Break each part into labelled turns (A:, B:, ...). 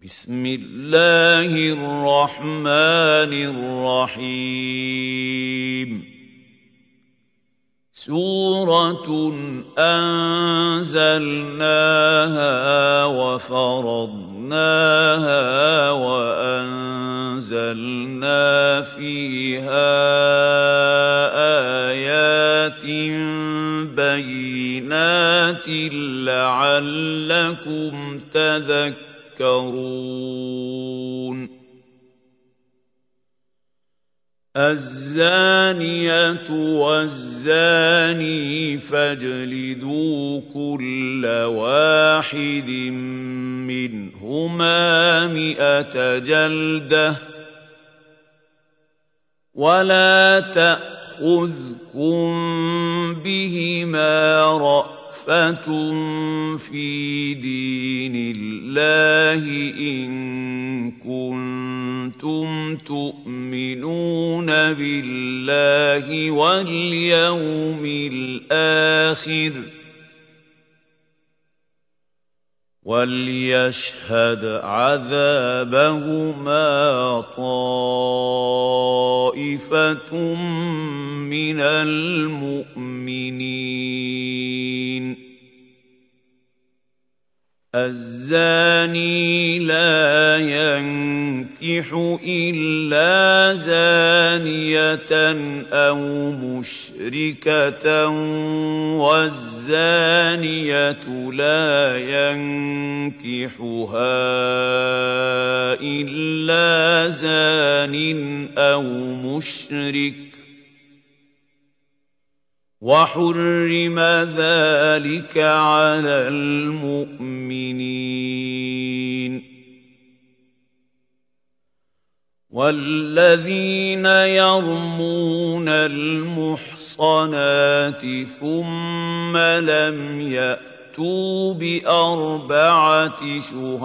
A: بسم الله الرحمن الرحيم سورة أنزلناها وفرضناها وأنزلنا فيها آيات بينات لعلكم تذكرون الزانية والزاني فاجلدوا كل واحد منهما 100 جلدة ولا تأخذكم بهما رأفة في دين الله إن كنتم تؤمنون بالله واليوم الآخر وليشهد عذابهما طائفة من المؤمنين الزاني لا ينكح إلا زانية أو مشركة والزانية لا ينكحها إلا زان أو مشرك وحرم ذلك على المؤمنين والذين يرمون المحصنات ثم لم يأتوا ب4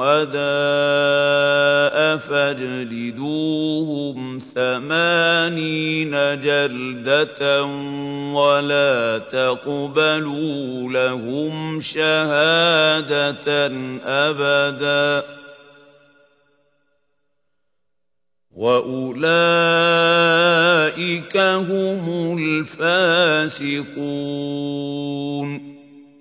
A: شهداء فاجلدوهم 80 جلدة ولا تقبلوا لهم شهادة أبدا وأولئك هم الفاسقون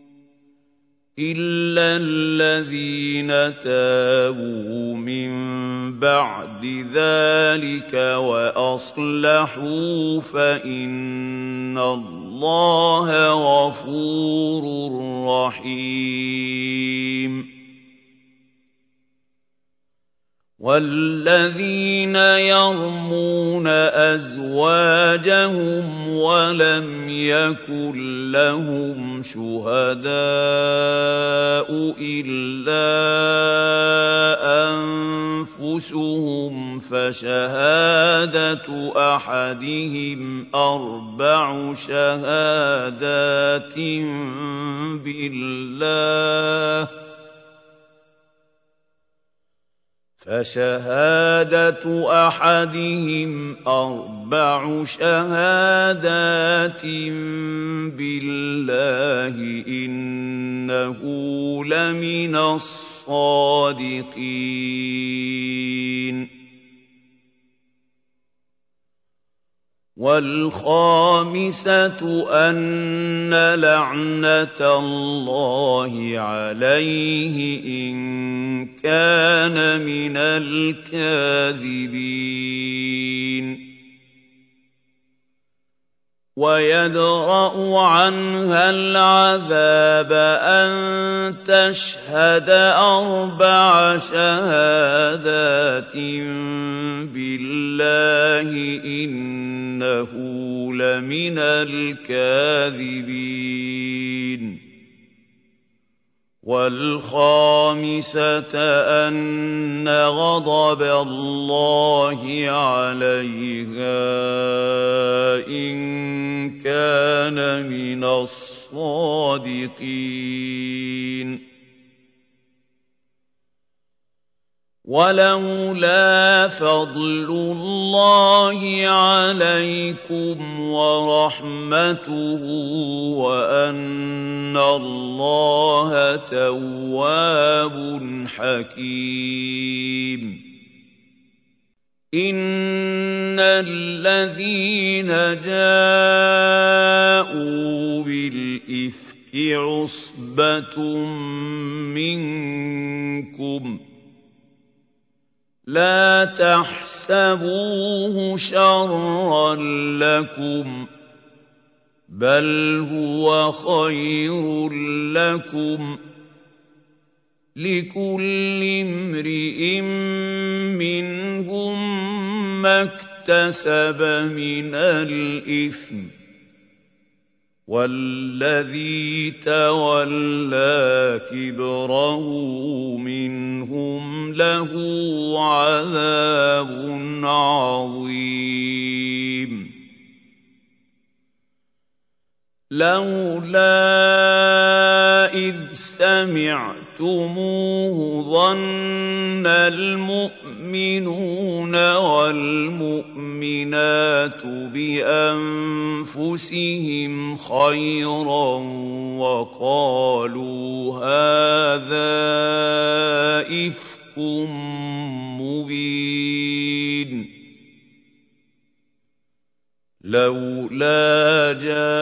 A: إلا الذين تابوا من بعد ذلك وأصلحوا فإن الله غفور رحيم والذين يرمون أزواجهم ولم يكن لهم شهداء إلا أنفسهم فشهادة أحدهم 4 شهادات بالله فشهادة أحدهم 4 شهادات بالله إنه لمن الصادقين والخامسة أن لعنة الله عليه إن كان من الكاذبين ويدرأ عنها العذاب أن تشهد 4 شهادات بالله إنه لمن الكاذبين والخامسة أن غضب الله عليها إن كان من الصادقين وَلَوْلَا فَضْلُ اللَّهِ عَلَيْكُمْ وَرَحْمَتُهُ وَأَنَّ اللَّهَ تَوَّابٌ حَكِيمٌ إِنَّ الَّذِينَ جَاءُوا بِالْإِفْكِ عُصْبَةٌ مِّنكُمْ لَا تَحْسَبُوهُ شَرًّا لَّكُمْ بَلْ هُوَ خَيْرٌ لَّكُمْ ۚ لِكُلِّ امْرِئٍ مِّنْهُم مَّا اكْتَسَبَ مِنَ الْإِثْمِ ۚ وَالَّذِي تَوَلَّىٰ كِبْرَهُ مِنْهُمْ لَهُ عَذَابٌ عَظِيمٌ لَّوْلَا إِذْ سَمِعْتُمُوهُ ظَنَّ الْمُؤْمِنُونَ وَالْمُؤْمِنَاتُ بِأَنفُسِهِمْ خَيْرًا وَقَالُوا هَٰذَا إِفْكٌ مُّبِينٌ لَّوْلَا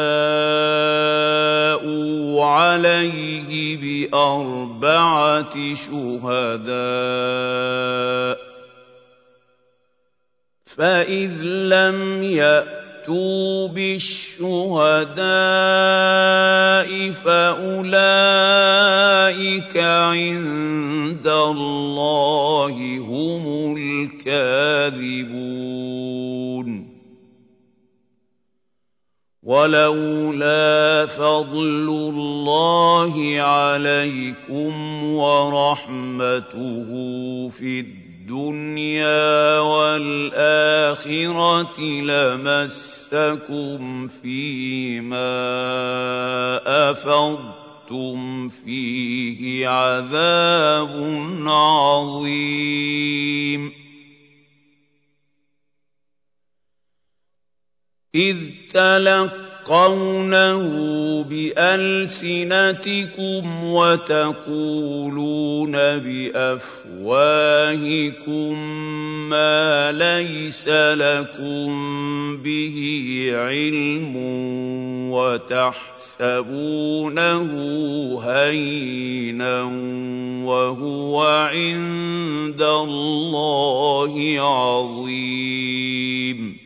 A: جَاءُوا عَلَيْهِ بِأَرْبَعَةِ شُهَدَاءَ ۚ فَإِذْ لَمْ يَأْتُوا بِالشُّهَدَاءِ فَأُولَٰئِكَ عِندَ اللَّهِ هُمُ الْكَاذِبُونَ وَلَوْلَا فَضْلُ اللَّهِ عَلَيْكُمْ وَرَحْمَتُهُ فِي الدُّنْيَا وَالْآخِرَةِ لَمَسَّكُمْ فِيمَا أَفَضْتُمْ فِيهِ عَذَابٌ عَظِيمٌ إِذْ تَلَقَّوْنَهُ بِأَلْسِنَتِكُمْ وَتَقُولُونَ بِأَفْوَاهِكُم مَّا لَيْسَ لَكُم بِهِ عِلْمٌ وَتَحْسَبُونَهُ هَيِّنًا وَهُوَ عِندَ اللَّهِ عَظِيمٌ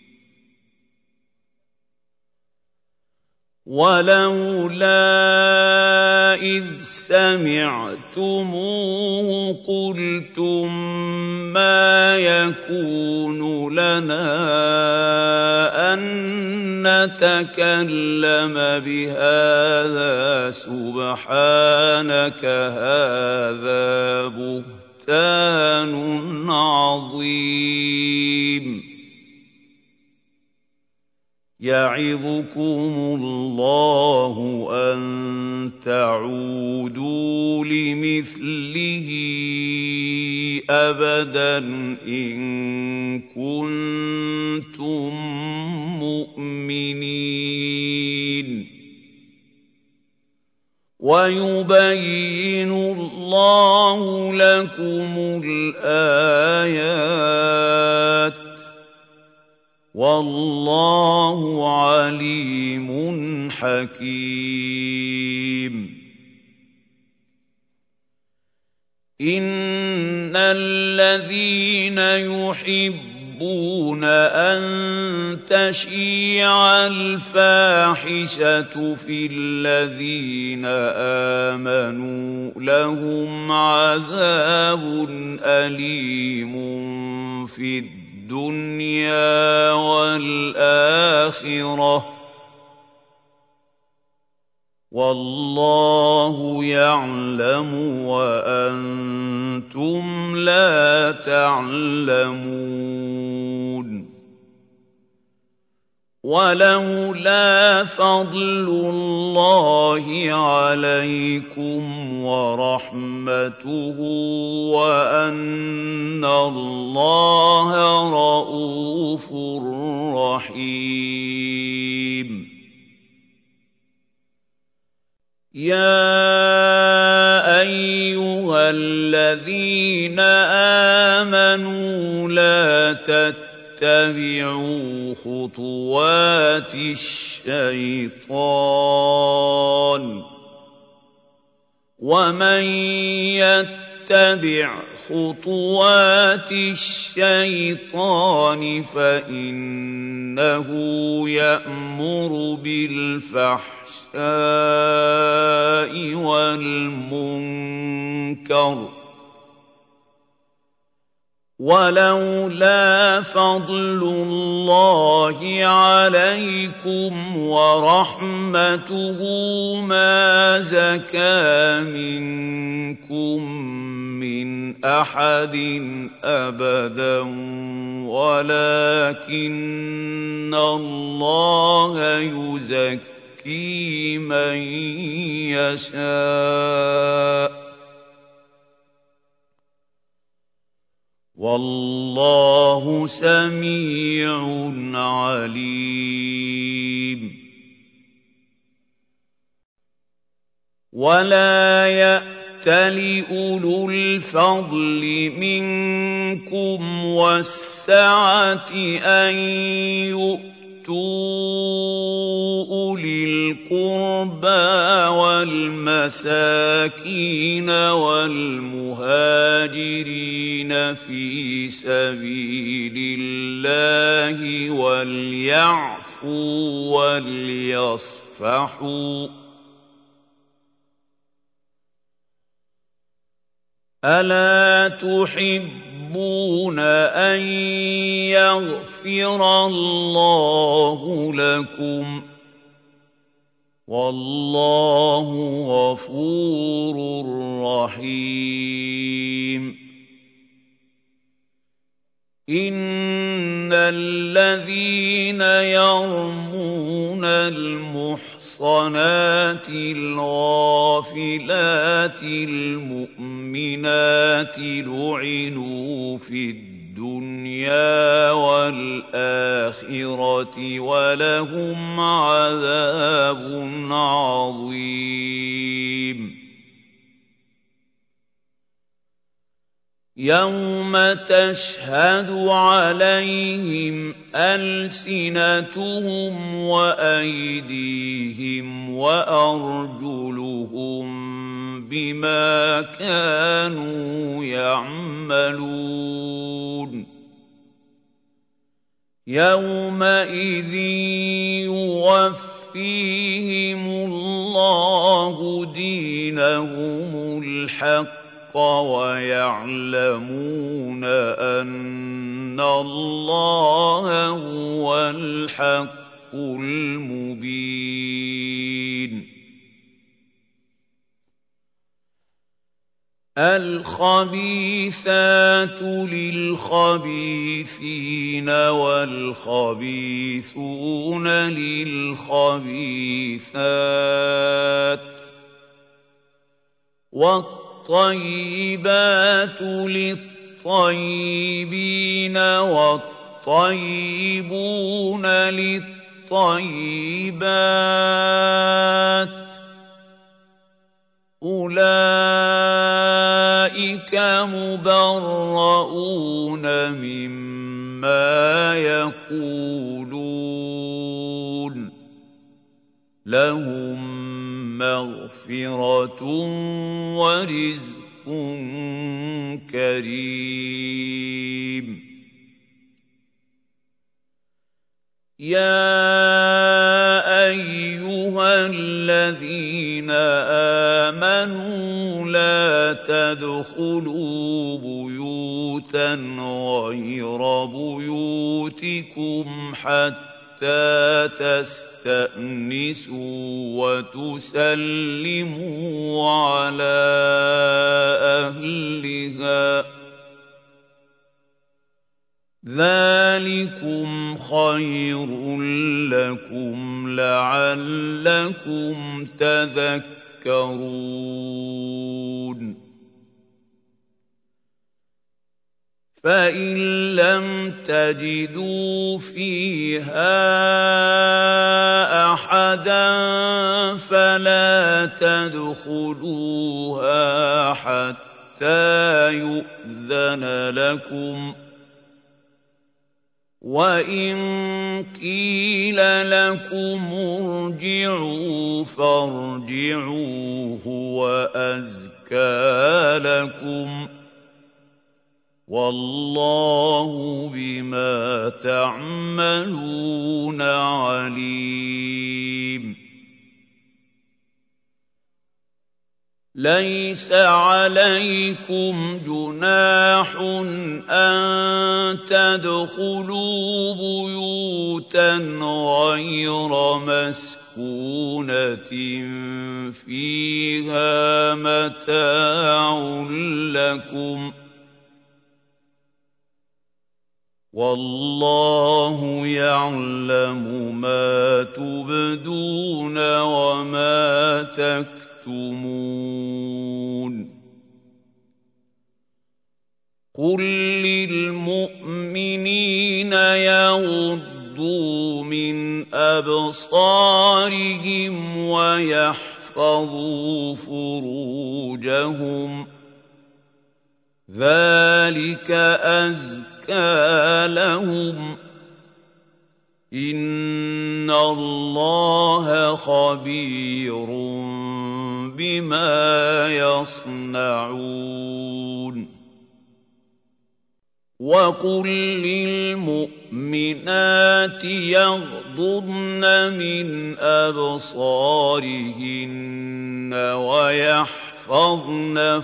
A: وَلَوْلَا إِذْ سَمِعْتُمُوهُ قُلْتُم مَّا يَكُونُ لَنَا أَن نَّتَكَلَّمَ بِهَٰذَا سُبْحَانَكَ هَٰذَا بُهْتَانٌ عَظِيمٌ يَعِظُكُمُ اللَّهُ أَن تَعُودُوا لِمِثْلِهِ أَبَدًا إِن كُنتُم مُّؤْمِنِينَ وَيُبَيِّنُ اللَّهُ لَكُمُ الْآيَاتِ وَاللَّهُ عَلِيمٌ حَكِيمٌ إِنَّ الَّذِينَ يُحِبُّونَ أَن تَشِيعَ الْفَاحِشَةُ فِي الَّذِينَ آمَنُوا لَهُمْ عَذَابٌ أَلِيمٌ فِي الدُّنْيَا وَالْآخِرَةِ ۚ وَاللَّهُ يَعْلَمُ وَأَنتُمْ لَا تَعْلَمُونَ وَلَوْلَا فَضْلُ اللَّهِ عَلَيْكُمْ وَرَحْمَتُهُ وَأَنَّ اللَّهَ رَءُوفٌ رَّحِيمٌ. يَا أَيُّهَا الَّذِينَ آمَنُوا لَا تَتَّبِعُوا خُطُوَاتِ الشَّيْطَانِ ۚ وَمَن يَتَّبِعْ خُطُوَاتِ الشَّيْطَانِ فَإِنَّهُ يَأْمُرُ بِالْفَحْشَاءِ وَالْمُنكَرِ ۚ وَلَوْلَا فَضْلُ اللَّهِ عَلَيْكُمْ وَرَحْمَتُهُ مَا زَكَىٰ مِنكُم مِّنْ أَحَدٍ أَبَدًا وَلَٰكِنَّ اللَّهَ يُزَكِّي مَن يَشَاءُ ۗ وَاللَّهُ سَمِيعٌ عَلِيمٌ. وَلَا يَأْتَلِ أُولُو الْفَضْلِ مِنكُمْ وَالسَّعَةِ أَن يُؤْتُوا أُولِي الْقُرْبَىٰ وَالْمَسَاكِينَ وَالْمُهَاجِرِينَ فِي سَبِيلِ اللَّهِ وَلْيَعْفُوا وَلْيَصْفَحُوا ۗ أَلَا تُحِبُّونَ أَن يَغْفِرَ اللَّهُ لَكُمْ ۗ وَاللَّهُ غَفُورٌ رَّحِيمٌ. إِنَّ الَّذِينَ يَرْمُونَ الْمُحْصَنَاتِ الْغَافِلَاتِ الْمُؤْمِنَاتِ لُعِنُوا فِي الدُّنْيَا وَالْآخِرَةِ وَلَهُمْ عَذَابٌ عَظِيمٌ. يَوْمَ تَشْهَدُ عَلَيْهِمْ أَلْسِنَتُهُمْ وَأَيْدِيهِمْ وَأَرْجُلُهُم بِمَا كَانُوا يَعْمَلُونَ. يَوْمَئِذٍ يُوَفِّيهِمُ اللَّهُ دِينَهُمُ الْحَقَّ وَيَعْلَمُونَ أَنَّ اللَّهَ هُوَ الْحَقُّ الْمُبِينُ. الْخَبِيثَاتُ لِلْخَبِيثِينَ وَالْخَبِيثُونَ لِلْخَبِيثَاتِ وَالطَّيِّبَاتُ لِلطَّيِّبِينَ وَالطَّيِّبُونَ لِلطَّيِّبَاتِ ۚ أُولَٰئِكَ مُبَرَّءُونَ مِمَّا يَقُولُونَ ۖ لَهُم مَّغْفِرَةٌ وَرِزْقٌ كَرِيمٌ. يَا أَيُّهَا الَّذِينَ آمَنُوا لَا تَدْخُلُوا بُيُوتًا غَيْرَ بُيُوتِكُمْ حَتَّىٰ تَسْتَأْنِسُوا وَتُسَلِّمُوا عَلَىٰ أَهْلِهَا ۚ ذَٰلِكُمْ خَيْرٌ لَّكُمْ لَعَلَّكُمْ تَذَكَّرُونَ فَإِن لَّمْ تَجِدُوا فِيهَا أَحَدًا فَلَا تَدْخُلُوهَا حَتَّىٰ يُؤْذَنَ لَكُمْ ۖ وَإِن قِيلَ لَكُمُ ارْجِعُوا فَارْجِعُوا هُوَ أَزْكَىٰ لَكُمْ ۚ وَاللَّهُ بِمَا تَعْمَلُونَ عَلِيمٌ لَيْسَ عَلَيْكُمْ جُنَاحٌ أَن تَدْخُلُوا بُيُوتًا غَيْرَ مَسْكُونَةٍ فِيهَا مَتَاعٌ لَّكُمْ ۚ وَاللَّهُ يَعْلَمُ مَا تُبْدُونَ وَمَا تَكْتُمُونَ قُل لِّلْمُؤْمِنِينَ يَغُضُّوا مِنْ أَبْصَارِهِمْ وَيَحْفَظُوا فُرُوجَهُمْ ۚ ذَٰلِكَ أَزْكَىٰ لَهُمْ ۗ إِنَّ اللَّهَ خَبِيرٌ بِمَا يَصْنَعُونَ وَقُل لِّلْمُؤْمِنَاتِ يَغْضُضْنَ مِنْ أَبْصَارِهِنَّ وَيَحْفَظْنَ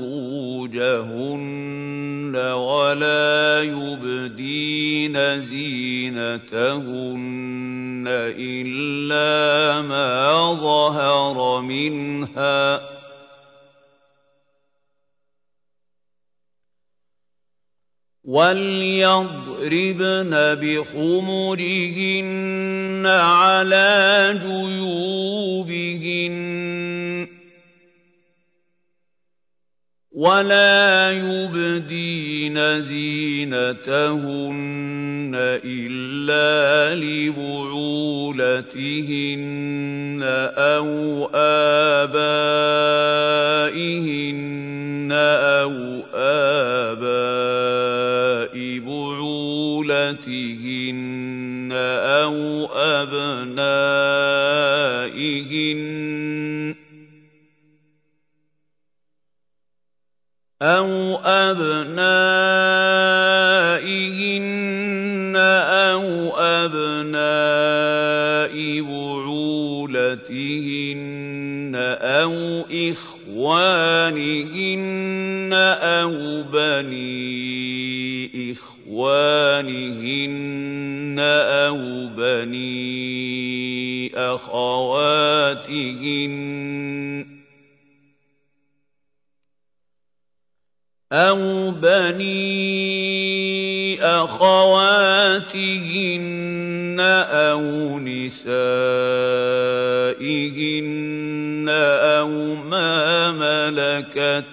A: فُرُوجَهُنَّ وَلَا يُبْدِينَ زِينَتَهُنَّ إِلَّا مَا ظَهَرَ مِنْهَا ۖ وَلْيَضْرِبْنَ بِخُمُرِهِنَّ عَلَىٰ جُيُوبِهِنَّ ۖ وَلَا يُبْدِينَ زِينَتَهُنَّ إِلَّا لِبُعُولَتِهِنَّ أَوْ آبَائِهِنَّ أَوْ آبَاءِ بُعُولَتِهِنَّ أَوْ أَبْنَائِهِنَّ أَوْ أَبْنَاءِ بُعُولَتِهِنَّ أَوْ إِخْوَانِهِنَّ أَوْ بَنِي إِخْوَانِهِنَّ أَوْ بَنِي أَخَوَاتِهِنَّ أَوْ نِسَائِهِنَّ أَوْ مَا مَلَكَتْ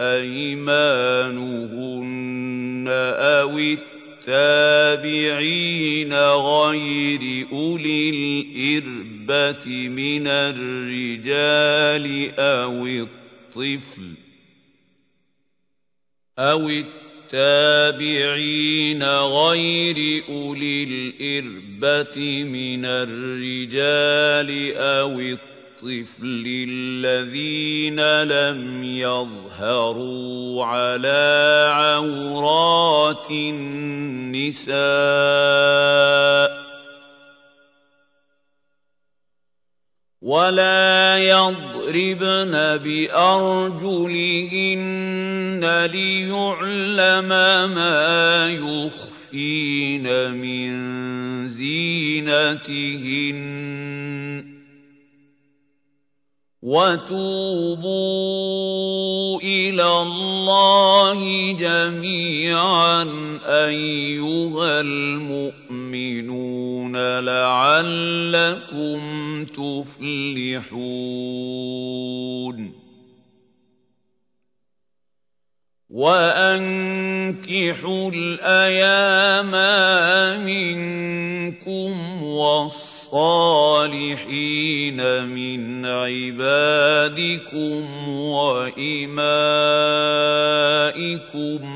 A: أَيْمَانُهُنَّ أَوِ التَّابِعِينَ غَيْرِ أُولِي الْإِرْبَةِ مِنَ الرِّجَالِ أَوِ التَّابِعِينَ غَيْرِ أُولِي الْإِرْبَةِ مِنَ الرِّجَالِ أَوِ الطِّفْلِ الَّذِينَ لَمْ يَظْهَرُوا عَلَىٰ عَوْرَاتِ النِّسَاءِ ۖ وَلَا يَضْرِبْنَ بِأَرْجُلِهِنَّ لِيُعْلَمَ مَا يُخْفِينَ مِن زِينَتِهِنَّ ۚ وَتُوبُوا إِلَى اللَّهِ جَمِيعًا أَيُّهَا الْمُؤْمِنُونَ لَعَلَّكُمْ تُفْلِحُونَ وَأَنكِحُوا الْأَيَامَىٰ مِنكُمْ وَالصَّالِحِينَ مِنْ عِبَادِكُمْ وَإِمَائِكُمْ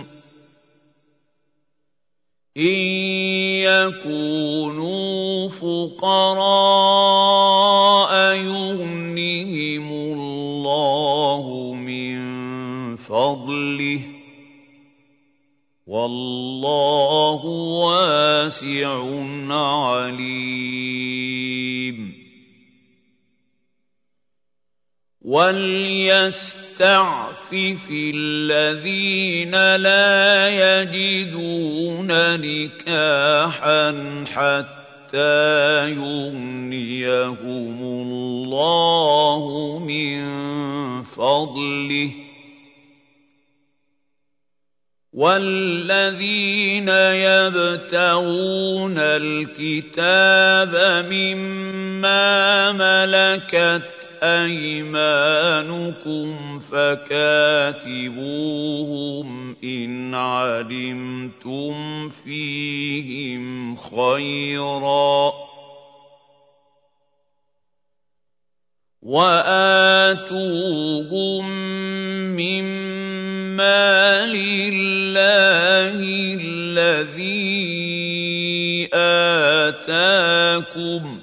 A: إِن يَكُونُوا فُقَرَاءَ يُغْنِهِمُ اللَّهُ مِن فَضْلِهِ ۗ وَاللَّهُ وَاسِعٌ عَلِيمٌ وَلْيَسْتَعْفِفِ الَّذِينَ لَا يَجِدُونَ نِكَاحًا حَتَّىٰ يُغْنِيَهُمُ اللَّهُ مِن فَضْلِهِ ۗ وَالَّذِينَ يَبْتَغُونَ الْكِتَابَ مِمَّا مَلَكَتْ أَيْمَانُكُمْ فَكَاتِبُوهُمْ إِنْ عَلِمْتُمْ فِيهِمْ خَيْرًا ۖ وَآتُوهُم مِّمَّا لِلَّهِ الَّذِي آتَاكُمْ ۚ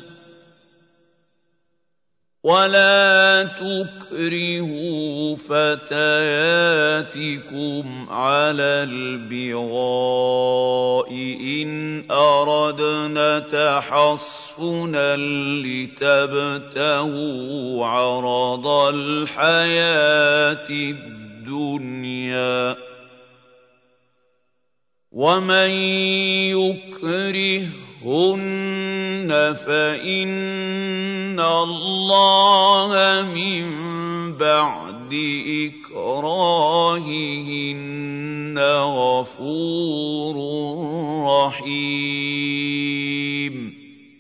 A: وَلَا تُكْرِهُوا فَتَيَاتِكُمْ عَلَى الْبِغَاءِ إِنْ أَرَدْنَ تَحَصُّنًا لِّتَبْتَغُوا عَرَضَ الْحَيَاةِ الدُّنْيَا ۚ وَمَن يُكْرِههُّنَّ فَإِنَّ اللَّهَ مِن بَعْدِ إِكْرَاهِهِنَّ غَفُورٌ رَّحِيمٌ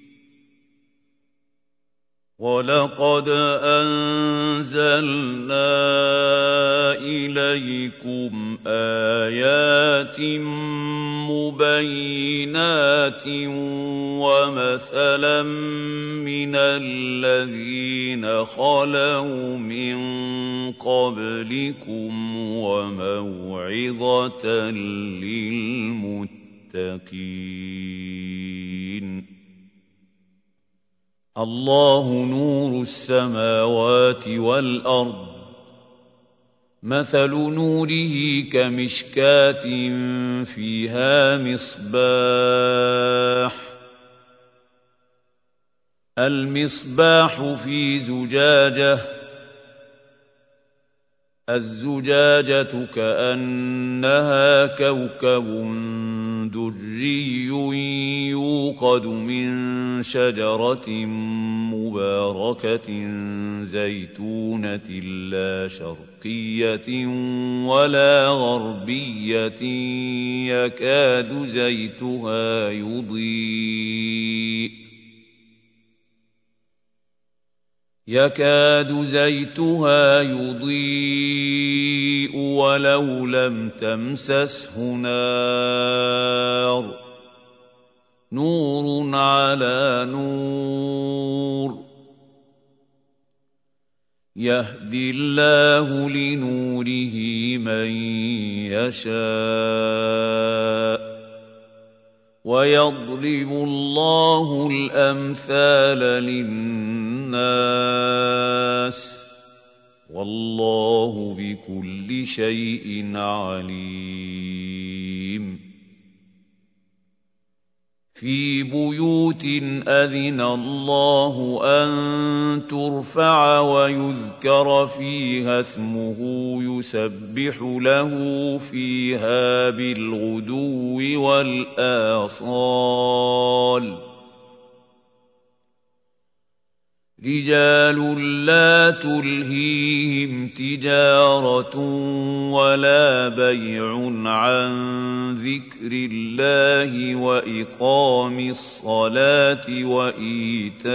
A: وَلَقَدْ أَنزَلْنَا إِلَيْكُمْ آيَاتٍ مُّبَيِّنَاتٍ وَمَثَلًا مِّنَ الَّذِينَ خَلَوْا مِن قَبْلِكُمْ وَمَوْعِظَةً لِّلْمُتَّقِينَ اللَّهُ نُورُ السَّمَاوَاتِ وَالْأَرْضِ ۚ مَثَلُ نُورِهِ كَمِشْكَاةٍ فِيهَا مِصْبَاحٌ ۖ الْمِصْبَاحُ فِي زُجَاجَةٍ، الزُّجَاجَةُ كَأَنَّهَا كَوْكَبٌ دُرِّيٌّ يُوقَدُ مِن شَجَرَةٍ مُّبَارَكَةٍ زَيْتُونَةٍ لَّا شَرْقِيَّةٍ وَلَا غَرْبِيَّةٍ يَكَادُ زَيْتُهَا يُضِيءُ وَلَوْ لَمْ تَمْسَسْهُ نَارٌ ۚ نُّورٌ عَلَىٰ نُورٍ ۗ يَهْدِي اللَّهُ لِنُورِهِ مَن يَشَاءُ ۚ وَيَضْرِبُ اللَّهُ الْأَمْثَالَ لِلنَّاسِ ۗ وَاللَّهُ بِكُلِّ شَيْءٍ عَلِيمٌ فِي بُيُوتٍ أَذِنَ اللَّهُ أَن تُرْفَعَ وَيُذْكَرَ فِيهَا اسْمُهُ يُسَبِّحُ لَهُ فِيهَا بِالْغُدُوِّ وَالْآصَالِ رِجَالٌ لَّا تُلْهِيهِمْ تِجَارَةٌ وَلَا بَيْعٌ عَن ذِكْرِ اللَّهِ وَإِقَامِ الصَّلَاةِ وَإِيتَاءِ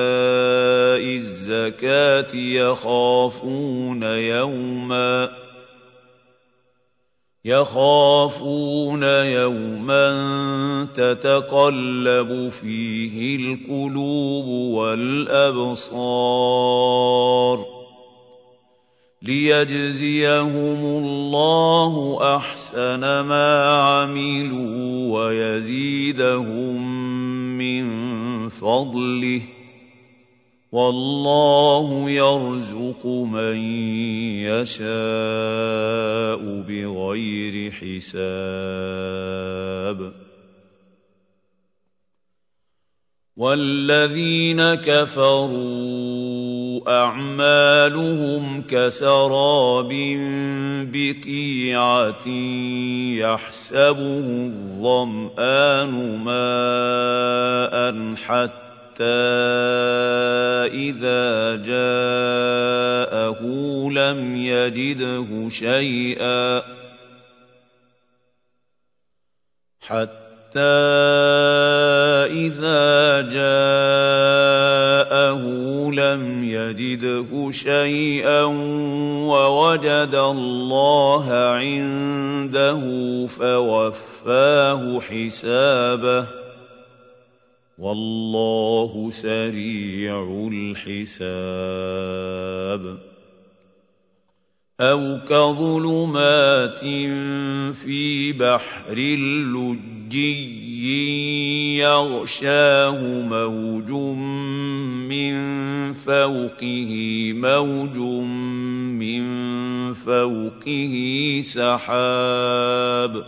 A: الزَّكَاةِ يَخَافُونَ يَوْمًا تَتَقَلَّبُ فِيهِ الْقُلُوبُ وَالْأَبْصَارُ لِيَجْزِيَهُمُ اللَّهُ أَحْسَنَ مَا عَمِلُوا وَيَزِيدَهُم مِّن فَضْلِهِ ۗ وَاللَّهُ يَرْزُقُ مَن يَشَاءُ بِغَيْرِ حِسَابٍ وَالَّذِينَ كَفَرُوا أَعْمَالُهُمْ كَسَرَابٍ بِقِيعَةٍ يَحْسَبُهُ الظَّمْآنُ مَاءً حَتَّىٰ إِذَا جَاءَهُ لَمْ يَجِدْهُ شَيْئًا وَوَجَدَ اللَّهَ عِندَهُ فَوَفَّاهُ حِسَابَهُ ۗ وَاللَّهُ سَرِيعُ الْحِسَابِ أَوْ كَظُلُمَاتٍ فِي بَحْرٍ لُجِّيٍّ يَغْشَاهُ مَوْجٌ مِّن فَوْقِهِ مَوْجٌ مِّن فَوْقِهِ سَحَابٌ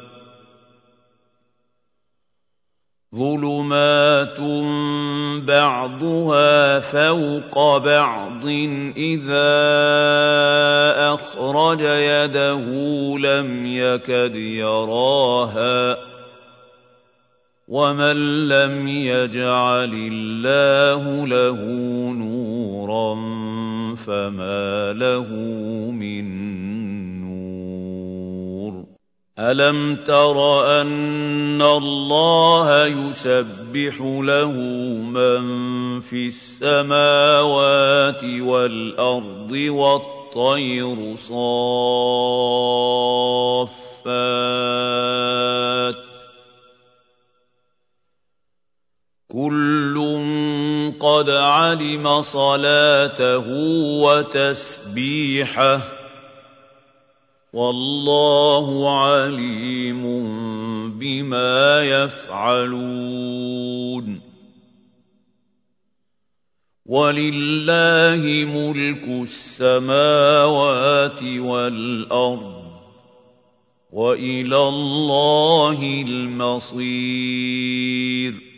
A: ظُلُمَاتٌ بَعْضُهَا فَوْقَ بَعْضٍ إِذَا أَخْرَجَ يَدَهُ لَمْ يَكَدْ يَرَاهَا ۗ وَمَن لَّمْ يَجْعَلِ اللَّهُ لَهُ نُورًا فَمَا لَهُ مِن نُّورٍ أَلَمْ تَرَ أَنَّ اللَّهَ يُسَبِّحُ لَهُ مَن فِي السَّمَاوَاتِ وَالْأَرْضِ وَالطَّيْرُ صَافَّاتٍ ۖ كُلٌّ قَدْ عَلِمَ صَلَاتَهُ وَتَسْبِيحَهُ ۗ وَاللَّهُ عَلِيمٌ بِمَا يَفْعَلُونَ وَلِلَّهِ مُلْكُ السَّمَاوَاتِ وَالْأَرْضِ ۚ وَإِلَى اللَّهِ الْمَصِيرُ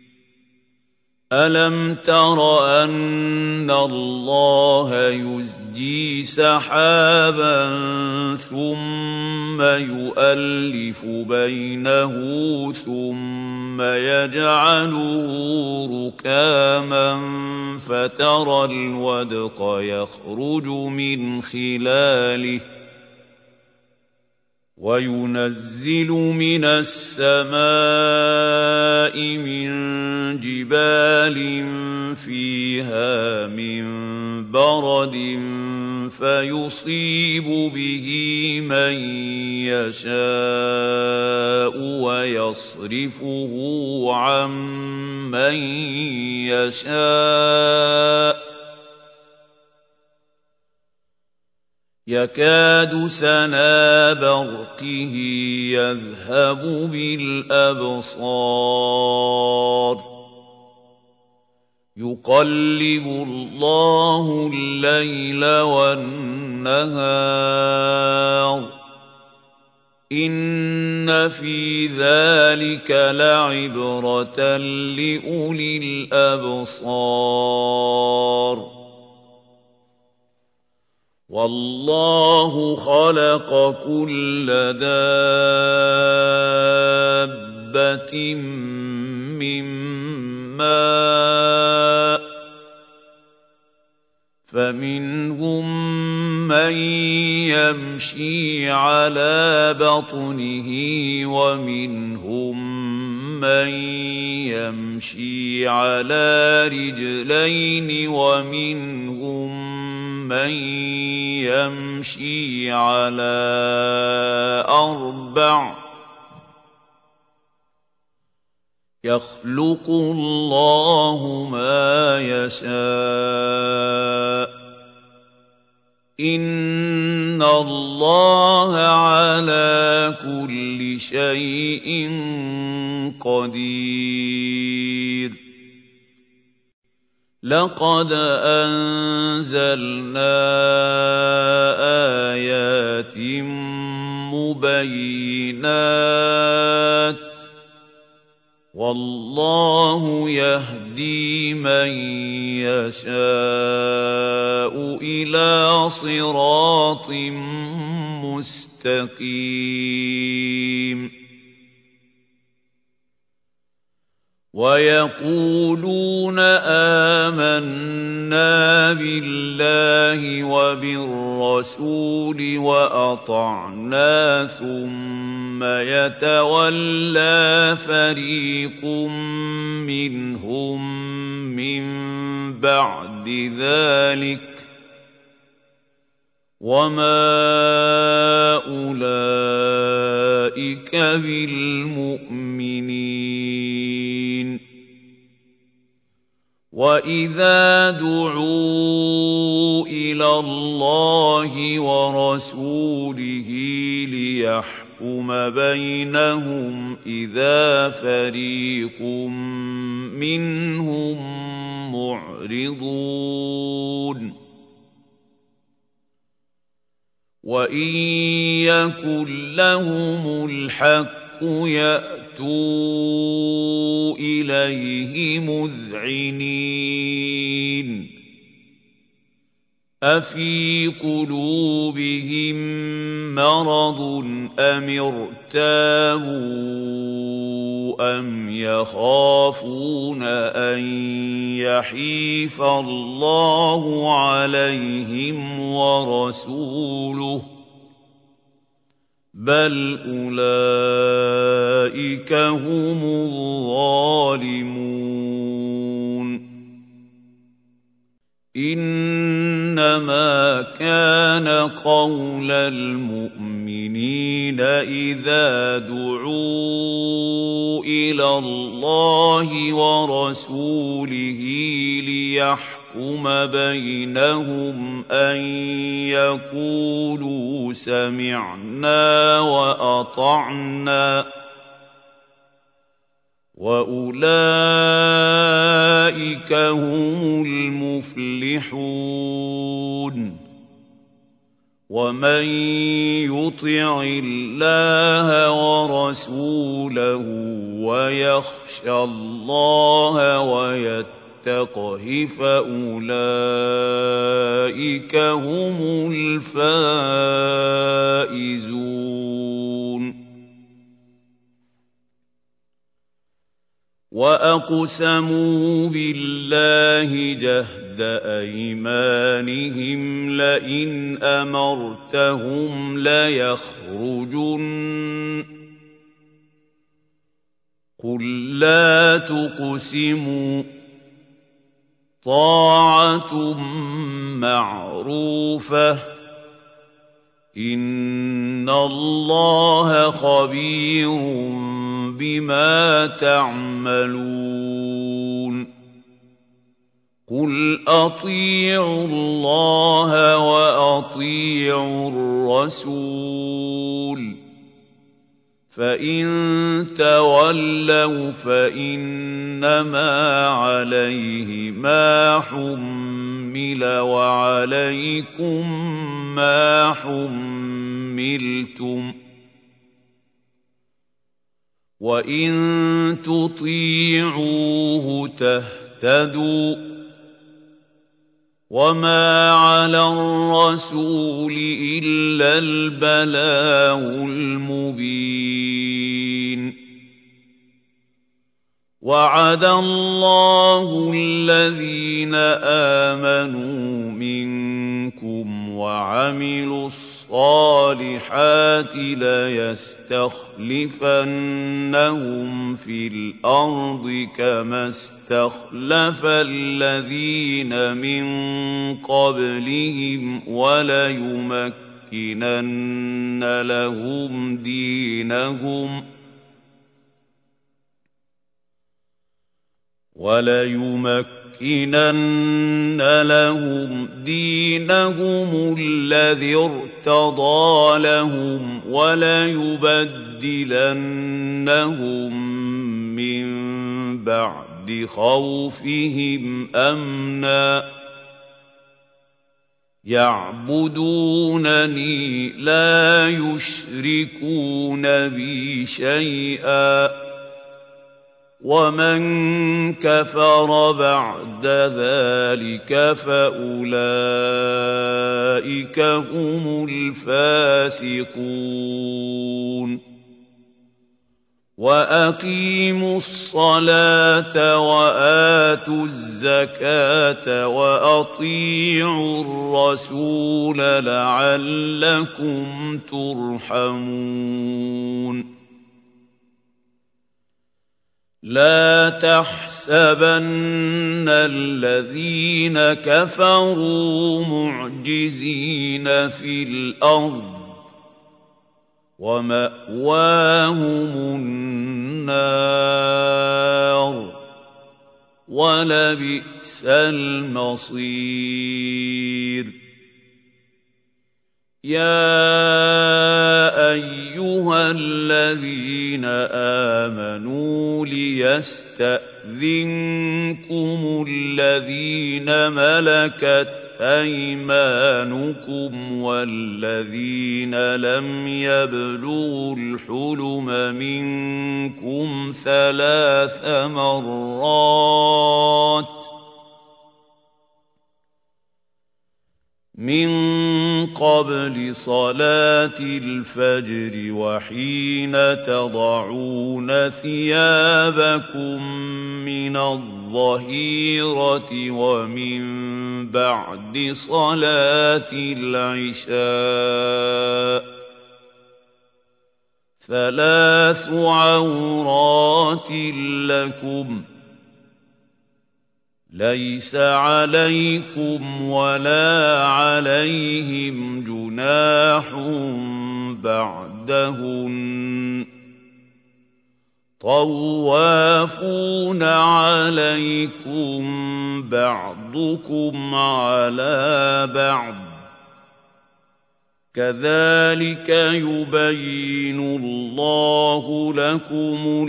A: أَلَمْ تَرَ أَنَّ اللَّهَ يُزْجِي سَحَابًا ثُمَّ يُؤَلِّفُ بَيْنَهُ ثُمَّ يَجْعَلُهُ رُكَامًا فَتَرَى الْوَدْقَ يَخْرُجُ مِنْ خِلَالِهِ وَيُنَزِّلُ مِنَ السَّمَاءِ مِن جِبَالٍ فِيهَا مِن بَرَدٍ فَيُصِيبُ بِهِ مَن يَشَاءُ وَيَصْرِفُهُ عَن مَّن يَشَاءُ يَكَادُ سَنَا بَرْقِهِ يَذْهَبُ بِالْأَبْصَارِ يُقَلِّبُ اللَّهُ اللَّيْلَ وَالنَّهَارَ ۚ إِنَّ فِي ذَٰلِكَ لَعِبْرَةً لِّأُولِي الْأَبْصَارِ وَاللَّهُ خَلَقَ كُلَّ دَابَّةٍ مِّن مَّاءٍ فمنهم من يمشي على بطنه ومنهم من يمشي على رجلين ومنهم من يمشي على أربع يخلق الله ما يشاء إن الله على كل شيء قدير لقد أنزلنا آيات مبينات والله يهدي من يشاء إلى صراط مستقيم ويقولون آمنا بالله وبالرسول وأطعنا ثم يتولى فريق منهم من بعد ذلك وما أولئك بالمؤمنين وإذا دعوا إلى الله ورسوله ليحكم بينهم إذا فريق منهم معرضون وإن يكن لهم الحق يأتوا إليه مذعنين أفي قلوبهم مرض أم ارتابوا أم يخافون أن يحيف الله عليهم ورسوله بل أولئك هم الظالمون إنما كان قول المؤمنين إذا دعوا إلى الله ورسوله ليحكم بينهم أن يقولوا سمعنا وأطعنا وأولئك هم المفلحون ومن يطع الله ورسوله ويخشى الله ويتقه فأولئك هم الفائزون وأقسموا بالله جهد أيمانهم لئن أمرتهم ليخرجن قل لا تقسموا طاعة معروفة إن الله خبير بما تعملون قل أطيعوا الله وأطيعوا الرسول فإن تولوا فإنما عليه ما حمل وعليكم ما حملتم وإن تطيعوه تهتدوا وما على الرسول إلا البلاغ المبين وعد الله الذين آمنوا منكم مِنكُمْ وَعَمِلُوا الصَّالِحَاتِ لَيَسْتَخْلِفَنَّهُمْ فِي الْأَرْضِ كَمَا اسْتَخْلَفَ الَّذِينَ مِن قَبْلِهِمْ وَلَيُمَكِّنَنَّ لَهُمْ دِينَهُمُ الَّذِي ارْتَضَىٰ لَهُمْ وَلَيُبَدِّلَنَّهُم مِّن بَعْدِ خَوْفِهِمْ أَمْنًا ۚ يَعْبُدُونَنِي لَا يُشْرِكُونَ بِي شَيْئًا ۚ وَمَن كَفَرَ بَعْدَ ذَٰلِكَ فَأُولَٰئِكَ هُمُ الْفَاسِقُونَ وَأَقِيمُوا الصَّلَاةَ وَآتُوا الزَّكَاةَ وَأَطِيعُوا الرَّسُولَ لَعَلَّكُمْ تُرْحَمُونَ لَا تَحْسَبَنَّ الَّذِينَ كَفَرُوا مُعْجِزِينَ فِي الْأَرْضِ ۚ وَمَأْوَاهُمُ النَّارُ ۖ وَلَبِئْسَ الْمَصِيرُ يَا أَيُّهَا الَّذِينَ آمَنُوا لِيَسْتَأْذِنكُمُ الَّذِينَ مَلَكَتْ أَيْمَانُكُمْ وَالَّذِينَ لَمْ يَبْلُغُوا الْحُلُمَ مِنكُمْ 3 مرات مِّن قَبْلِ صَلَاةِ الْفَجْرِ وَحِينَ تَضَعُونَ ثِيَابَكُم مِّنَ الظَّهِيرَةِ وَمِن بَعْدِ صَلَاةِ الْعِشَاءِ ۚ 3 عَوْرَاتٍ لَّكُمْ ۚ لَيْسَ عَلَيْكُمْ وَلَا عَلَيْهِمْ جُنَاحٌ بَعْدَهُنَّ ۚ طَوَّافُونَ عَلَيْكُم بَعْضُكُمْ عَلَىٰ بَعْضٍ ۚ كَذَٰلِكَ يُبَيِّنُ اللَّهُ لَكُمُ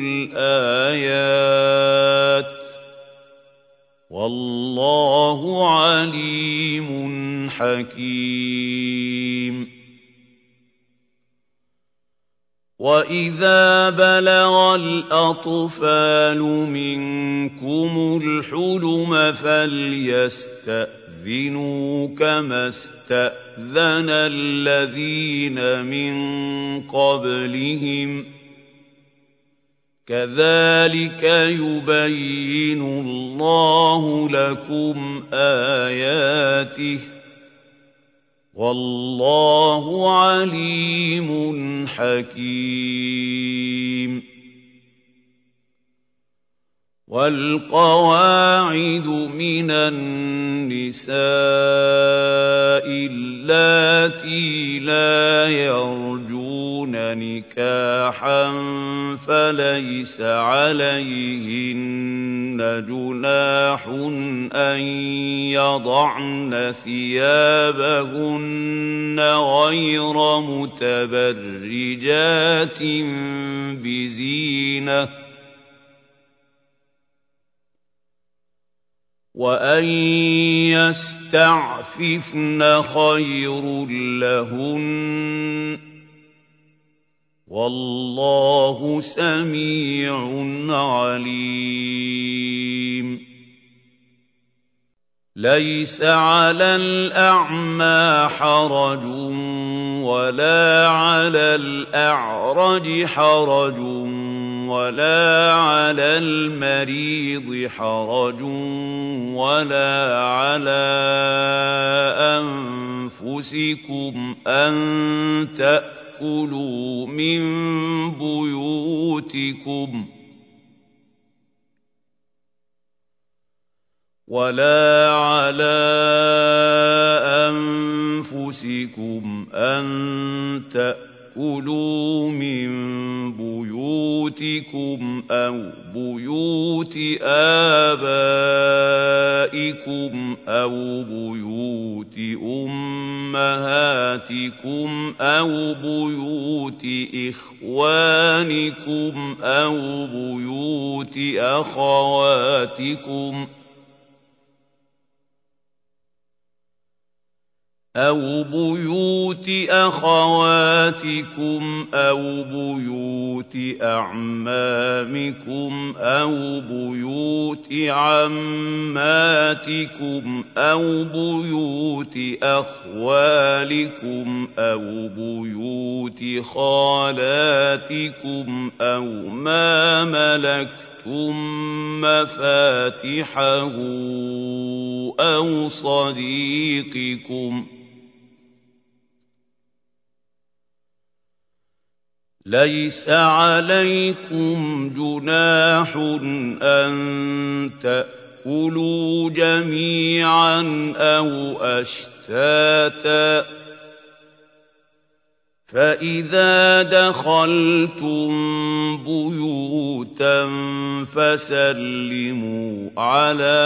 A: الْآيَاتِ ۗ وَاللَّهُ عَلِيمٌ حَكِيمٌ وَإِذَا بَلَغَ الْأَطْفَالُ مِنكُمُ الْحُلُمَ فَلْيَسْتَأْذِنُوا كَمَا اسْتَأْذَنَ الَّذِينَ مِن قَبْلِهِمْ ۚ كَذَٰلِكَ يُبَيِّنُ اللَّهُ لَكُمْ آيَاتِهِ ۗ وَاللَّهُ عَلِيمٌ حَكِيمٌ وَالْقَوَاعِدُ مِنَ النِّسَاءِ اللَّاتِي لَا يَرْجُونَ نِكَاحًا فَلَيْسَ عَلَيْهِنَّ جُنَاحٌ أَن يَضَعْنَ ثِيَابَهُنَّ غَيْرَ مُتَبَرِّجَاتٍ بِزِينَةٍ ۖ وَأَن يَسْتَعْفِفْنَ خَيْرٌ لَّهُنَّ ۗ وَاللَّهُ سَمِيعٌ عَلِيمٌ لَيْسَ عَلَى الْأَعْمَىٰ حَرَجٌ وَلَا عَلَى الْأَعْرَجِ حَرَجٌ ولا على المريض حرج ولا على أنفسكم أن تأكلوا من بيوتكم أو بيوت آبائكم أو بيوت أمهاتكم أو بيوت إخوانكم أو بيوت أخواتكم أو بيوت أعمامكم أو بيوت عماتكم أو بيوت أخوالكم أو بيوت خالاتكم أو ما ملكتم مفاتحه أو صديقكم ليس عليكم جناح أن تأكلوا جميعا أو أشتاتا فإذا دخلتم بيوتا فسلموا على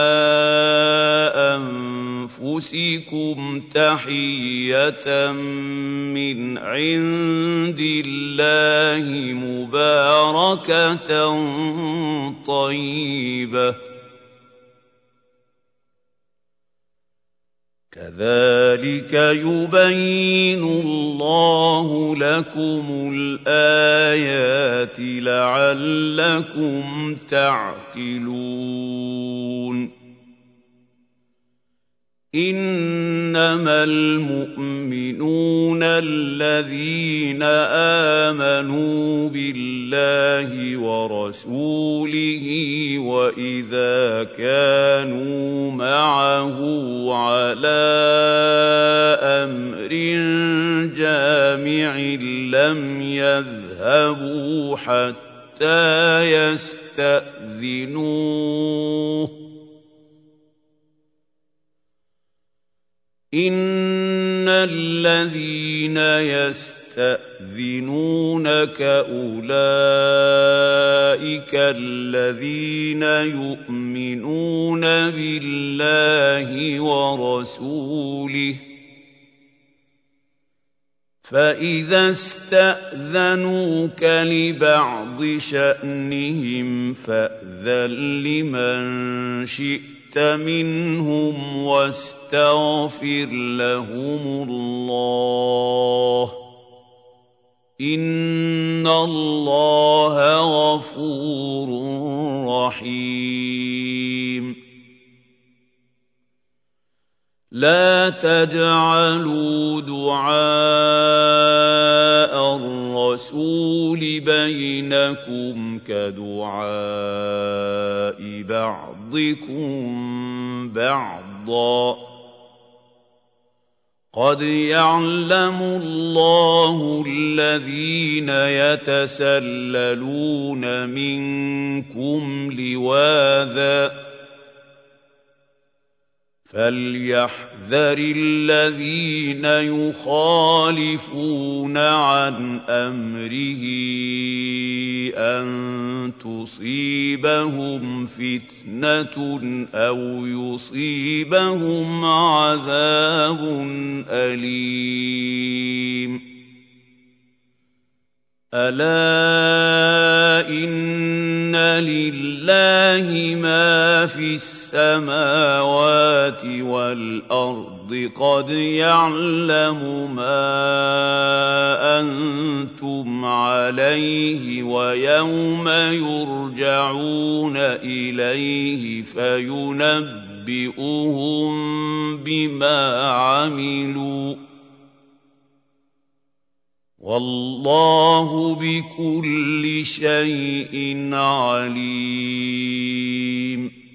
A: أنفسكم تحية من عند الله مباركة طيبة كذلك يبين الله لكم الآيات لعلكم تعقلون إنما المؤمنون الذين آمنوا بالله ورسوله وإذا كانوا معه على أمر جامع لم يذهبوا حتى يستأذنوه إن الذين يستأذنونك أولئك الذين يؤمنون بالله ورسوله فإذا استأذنوك لبعض شأنهم فأذن لمن شئت منهم واستغفر لهم الله إن الله غفور رحيم لا تجعلوا دعاء الرسول بينكم كدعاء بعضكم بعضا قد يعلم الله الذين يتسللون منكم لواذا فليحذر الذين يخالفون عن أمره أن تصيبهم فتنة أو يصيبهم عذاب أليم ألا إن لله ما في السماوات والأرض قد يعلم ما أنتم عليه ويوم يرجعون إليه فينبئهم بما عملوا وَاللَّهُ بِكُلِّ شَيْءٍ عَلِيمٌ